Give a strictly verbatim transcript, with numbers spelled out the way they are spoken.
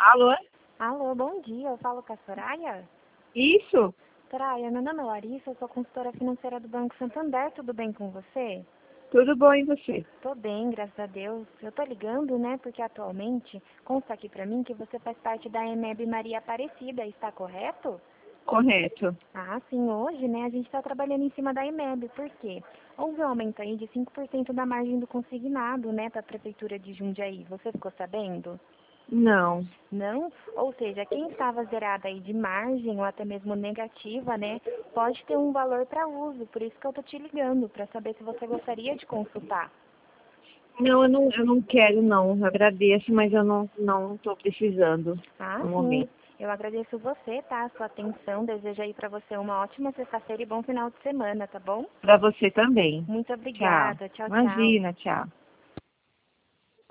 Alô? Alô, bom dia. Eu falo com a Soraya? Isso? Soraya, meu nome é Larissa, eu sou consultora financeira do Banco Santander. Tudo bem com você? Tudo bom e você? Tô bem, graças a Deus. Eu tô ligando, né, porque atualmente consta aqui pra mim que você faz parte da EMEB Maria Aparecida, está correto? Correto. Ah, sim, hoje, né, a gente está trabalhando em cima da EMEB, por quê? Houve um aumento aí de cinco por cento da margem do consignado, né, para a Prefeitura de Jundiaí. Você ficou sabendo? Não. Não? Ou seja, quem estava zerada aí de margem ou até mesmo negativa, né, pode ter um valor para uso. Por isso que eu tô te ligando, para saber se você gostaria de consultar. Não, eu não, eu não quero não. Eu agradeço, mas eu não não estou precisando Ah, no sim. momento. Eu agradeço você, tá? A sua atenção. Desejo aí para você uma ótima sexta-feira e bom final de semana, tá bom? Para você também. Muito Tchau. obrigada. Tchau, tchau. Imagina, tchau.